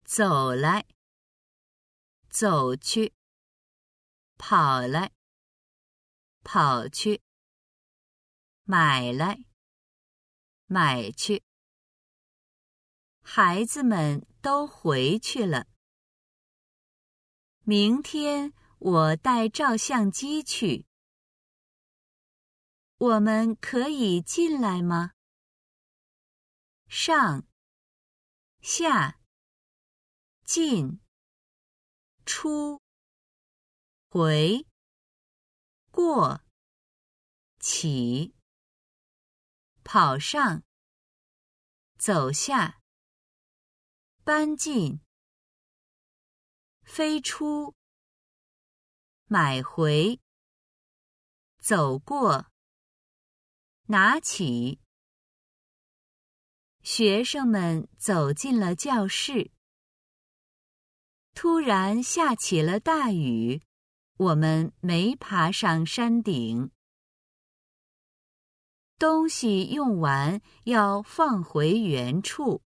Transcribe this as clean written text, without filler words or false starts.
走来，走去，跑来，跑去，买来，买去。孩子们都回去了。明天我带照相机去。我们可以进来吗？上，下，进，出，回，过，起，跑上，走下，搬进，飞出，买回，走过，拿起。学生们走进了教室。突然下起了大雨，我们没爬上山顶。东西用完要放回原处。